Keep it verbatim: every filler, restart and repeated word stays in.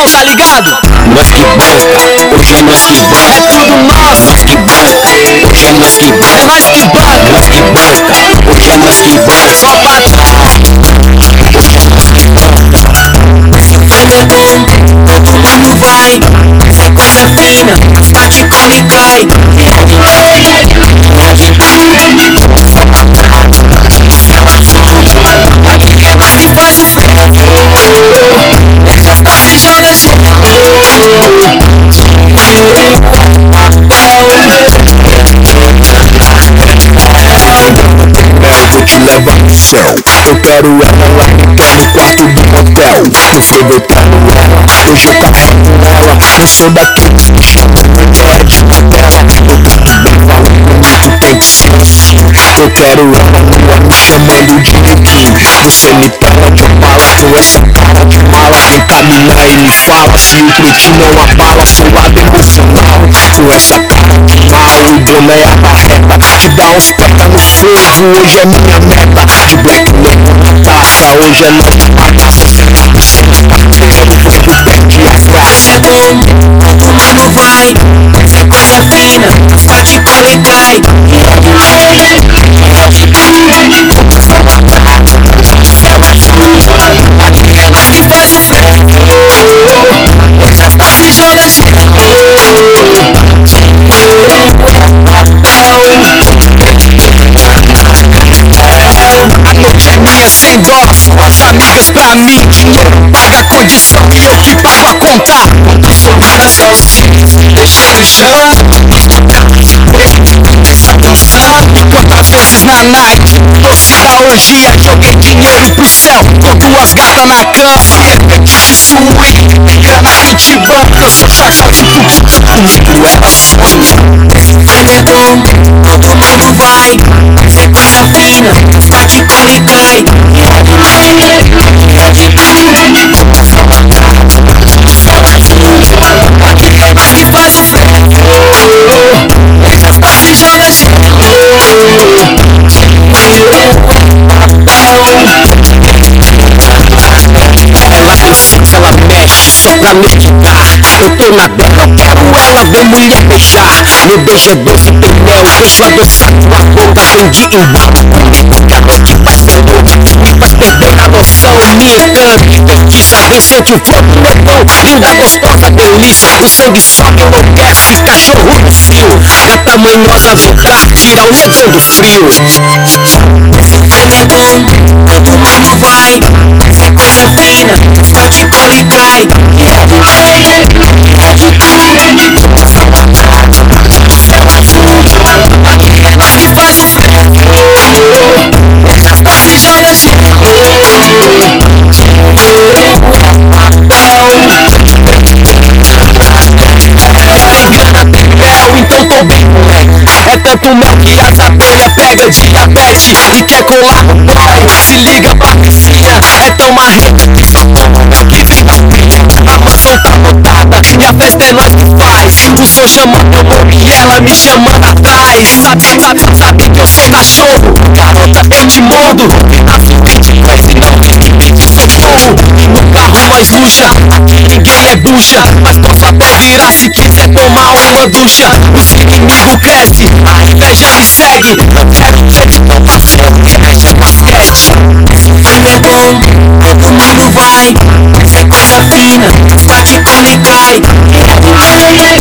tá ligado? Nós que banca, hoje é nós que banca. É tudo nosso. Nós que banca, hoje é nós que banca. É nós que banca. Nós que banca, hoje é nós que banca. Só pra trás. Hoje é nós que banca. Se o filme é bom, todo mundo vai. Se é coisa fina, as partes come e cai. É nós que faz o freio. Essas partes joga junto. Eu vou te levar pro céu. Eu quero ela lá então no quarto do motel. Eu fui botando ela, hoje eu cafando ela. Não sou daquele que chama mulher de novela. Eu canto bem, falo bonito, tem que ser assim. Eu quero ela nua me chamando de Niquinho. Você me pega de opala com essa cara de mala. Vem caminhar e me fala se o clique não abala seu lado emocional. Com essa cara de mal, o boné é a barreta. Te dá uns pega no fogo, hoje é minha meta. De black label na taça, hoje é nós que bagaça. Sem a piscina, carteira, eu vou pro back e abraça. É bom, todo mundo vai. Se é coisa fina, as partes come e cai. É nós que faz o freio. Essas partes joga junto. A noite é minha sem dó. As amigas pra mim. Dinheiro paga a condição e eu que pago a conta. Quando sobrar as calcinhas, deixa no chão. Quantas vezes na night torci da orgia, joguei dinheiro pro céu com duas gatas na cama. Se é fetiche swing, grana vinte banco. Eu sou chacal de tudo, comigo ela sonha. Esse filme é bom, todo mundo vai. Se é coisa fina, as partes come e cai. É nós que faz o freio. Essas partes joga junto. Ela tem sexo, ela mexe só pra me esticar. Eu tô na dela, eu quero ela, vem mulher beijar. Meu beijo é doce, tem mel, beijo adoçado na boca. Tem de embalo comigo, que a noite vai ser louca. Me faz perder a noção, me encanta, me feitiça. Vem sente o fogo, negão, linda, gostosa, delícia. O sangue sobe, enlouquece, cachorro no fio. Gata manhosa, vem cá, tira o negão do frio. Esse filme é bom, todo mundo vai. Se é coisa fina, as partes come e cai. É nós que faz o freio. Essas partes joga junto. Então tô bem, moleque. É tanto mel que as abelhas pega diabetes e quer colar no boy. Se liga, patricinha, é tão marreta que só toma mel que vem da pinha. A mansão tá lotada e a festa é nós que faz. O som chama meu nome e ela me chamando atrás. Sabe, sabe, sabe que eu sou cachorro. Garota, eu te mordo. Na suíte cresce, não tem que pedir socorro. E no carro nós luxa, aqui ninguém é bucha. Mas posso até virar se quiser tomar uma ducha. Os inimigos crescem, a inveja me segue. Não quero ver, não passeio, remexe a basquete. Esse filme é bom, todo mundo vai. Se é coisa fina, as partes come e cai.